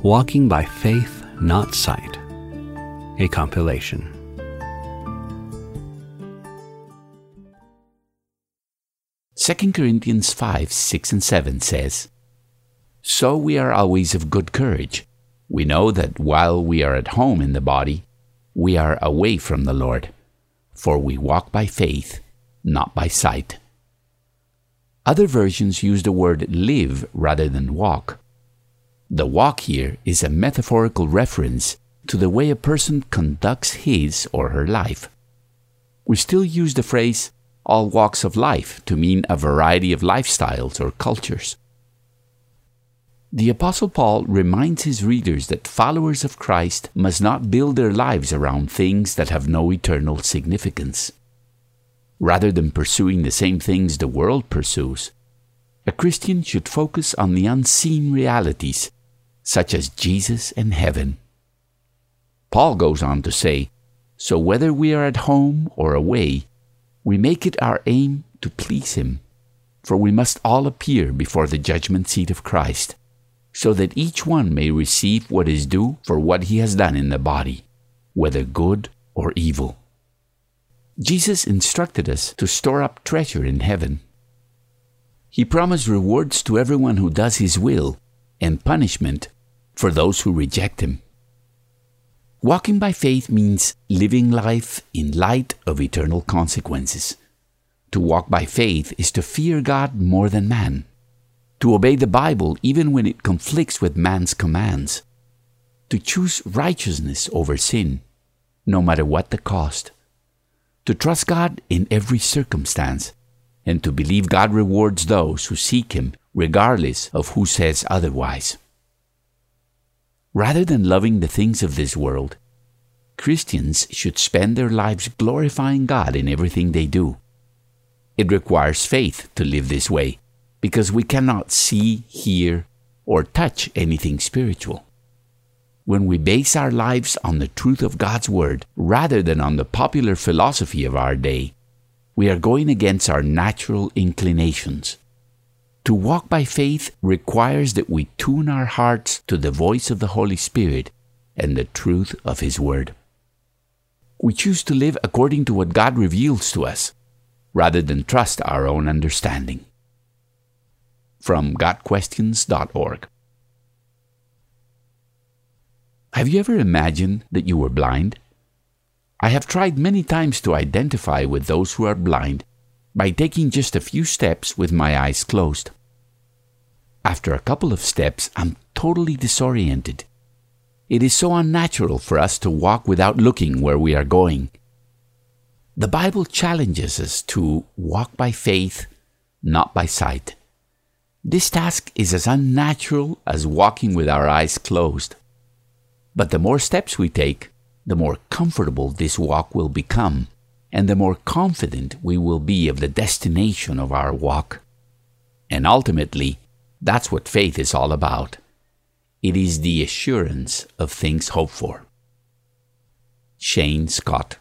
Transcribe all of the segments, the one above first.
Walking by Faith, Not Sight, a compilation. Second Corinthians 5, 6 and 7 says, "So we are always of good courage. We know that while we are at home in the body, we are away from the Lord, for we walk by faith, not by sight." Other versions use the word live rather than walk. The walk here is a metaphorical reference to the way a person conducts his or her life. We still use the phrase all walks of life to mean a variety of lifestyles or cultures. The Apostle Paul reminds his readers that followers of Christ must not build their lives around things that have no eternal significance. Rather than pursuing the same things the world pursues, a Christian should focus on the unseen realities, such as Jesus and heaven. Paul goes on to say, "So whether we are at home or away, we make it our aim to please Him, for we must all appear before the judgment seat of Christ, so that each one may receive what is due for what he has done in the body, whether good or evil." Jesus instructed us to store up treasure in heaven. He promised rewards to everyone who does His will and punishment for those who reject Him. Walking by faith means living life in light of eternal consequences. To walk by faith is to fear God more than man, to obey the Bible even when it conflicts with man's commands, to choose righteousness over sin, no matter what the cost, to trust God in every circumstance, and to believe God rewards those who seek Him regardless of who says otherwise. Rather than loving the things of this world, Christians should spend their lives glorifying God in everything they do. It requires faith to live this way, because we cannot see, hear, or touch anything spiritual. When we base our lives on the truth of God's Word rather than on the popular philosophy of our day, we are going against our natural inclinations. To walk by faith requires that we tune our hearts to the voice of the Holy Spirit and the truth of His Word. We choose to live according to what God reveals to us, rather than trust our own understanding. From GotQuestions.org. Have you ever imagined that you were blind? I have tried many times to identify with those who are blind by taking just a few steps with my eyes closed. After a couple of steps, I'm totally disoriented. It is so unnatural for us to walk without looking where we are going. The Bible challenges us to walk by faith, not by sight. This task is as unnatural as walking with our eyes closed. But the more steps we take, the more comfortable this walk will become, and the more confident we will be of the destination of our walk. And ultimately, that's what faith is all about. It is the assurance of things hoped for. Shane Scott.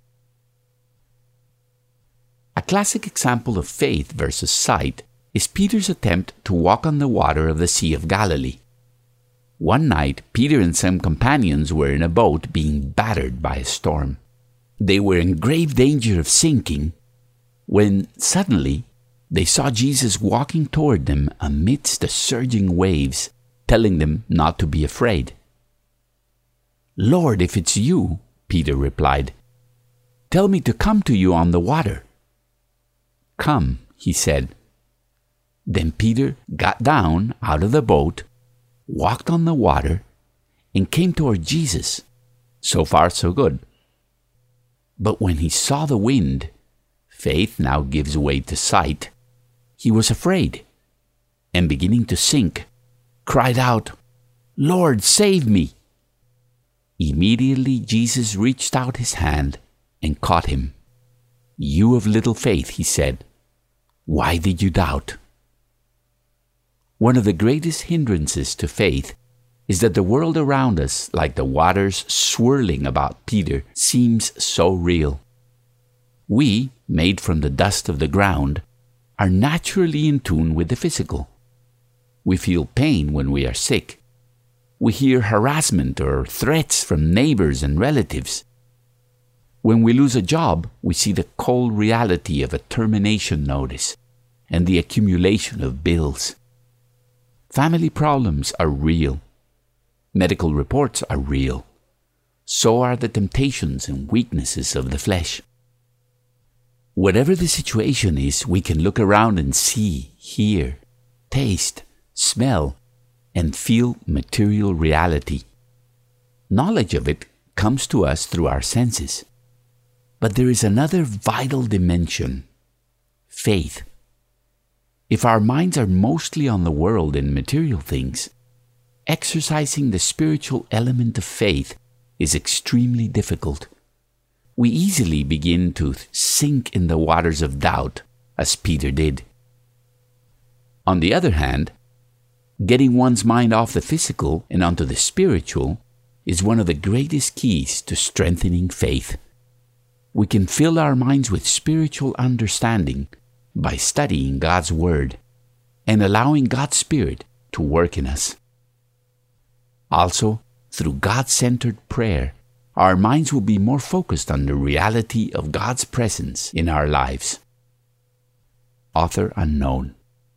A classic example of faith versus sight is Peter's attempt to walk on the water of the Sea of Galilee. One night, Peter and some companions were in a boat being battered by a storm. They were in grave danger of sinking when suddenly they saw Jesus walking toward them amidst the surging waves, telling them not to be afraid. "Lord, if it's you," Peter replied, "tell me to come to you on the water." "Come," he said. Then Peter got down out of the boat, walked on the water, and came toward Jesus. So far, so good. But when he saw the wind, faith now gives way to sight, he was afraid, and beginning to sink, cried out, "Lord, save me!" Immediately Jesus reached out His hand and caught him. "You of little faith," He said, "why did you doubt?" One of the greatest hindrances to faith is that the world around us, like the waters swirling about Peter, seems so real. We, made from the dust of the ground, are naturally in tune with the physical. We feel pain when we are sick. We hear harassment or threats from neighbors and relatives. When we lose a job, we see the cold reality of a termination notice and the accumulation of bills. Family problems are real. Medical reports are real. So are the temptations and weaknesses of the flesh. Whatever the situation is, we can look around and see, hear, taste, smell, and feel material reality. Knowledge of it comes to us through our senses. But there is another vital dimension: faith. If our minds are mostly on the world and material things, exercising the spiritual element of faith is extremely difficult. We easily begin to sink in the waters of doubt, as Peter did. On the other hand, getting one's mind off the physical and onto the spiritual is one of the greatest keys to strengthening faith. We can fill our minds with spiritual understanding by studying God's Word and allowing God's Spirit to work in us. Also, through God-centered prayer, our minds will be more focused on the reality of God's presence in our lives. Author unknown.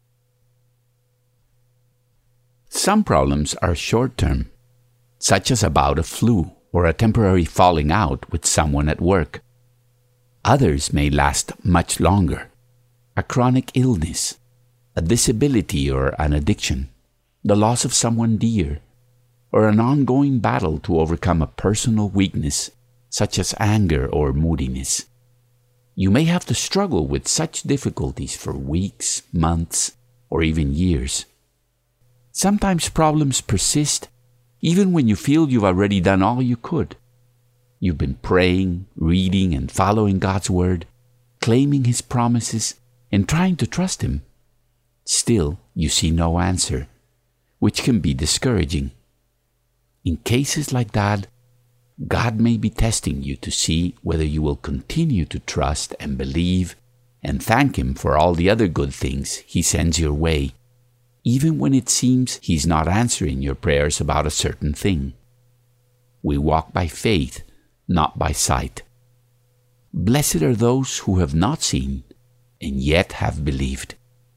Some problems are short-term, such as a bout of flu or a temporary falling out with someone at work. Others may last much longer: a chronic illness, a disability or an addiction, the loss of someone dear, or an ongoing battle to overcome a personal weakness, such as anger or moodiness. You may have to struggle with such difficulties for weeks, months, or even years. Sometimes problems persist even when you feel you've already done all you could. You've been praying, reading, and following God's Word, claiming His promises, and trying to trust Him. Still, you see no answer, which can be discouraging. In cases like that, God may be testing you to see whether you will continue to trust and believe and thank Him for all the other good things He sends your way, even when it seems He's not answering your prayers about a certain thing. We walk by faith, not by sight. Blessed are those who have not seen and yet have believed.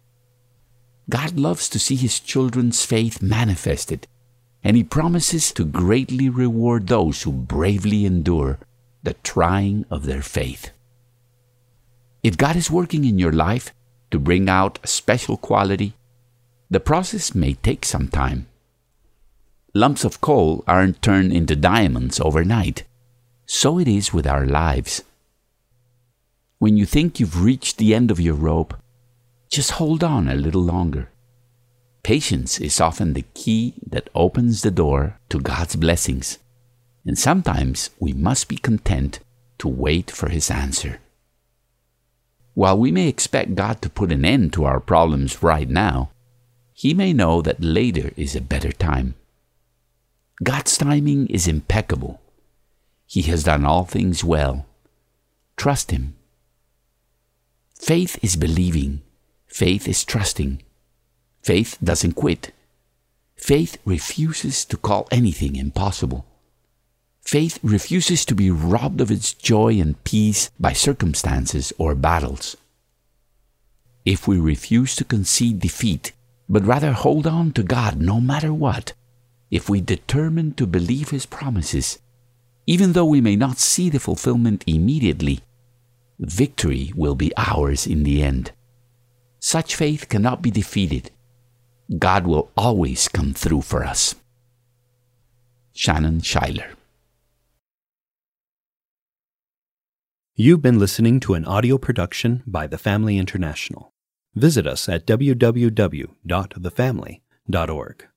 God loves to see His children's faith manifested, and He promises to greatly reward those who bravely endure the trying of their faith. If God is working in your life to bring out a special quality, the process may take some time. Lumps of coal aren't turned into diamonds overnight. So it is with our lives. When you think you've reached the end of your rope, just hold on a little longer. Patience is often the key that opens the door to God's blessings, and sometimes we must be content to wait for His answer. While we may expect God to put an end to our problems right now, He may know that later is a better time. God's timing is impeccable. He has done all things well. Trust Him. Faith is believing. Faith is trusting. Faith doesn't quit. Faith refuses to call anything impossible. Faith refuses to be robbed of its joy and peace by circumstances or battles. If we refuse to concede defeat, but rather hold on to God no matter what, if we determine to believe His promises, even though we may not see the fulfillment immediately, victory will be ours in the end. Such faith cannot be defeated. God will always come through for us. Shannon Schuyler. You've been listening to an audio production by The Family International. Visit us at www.thefamily.org.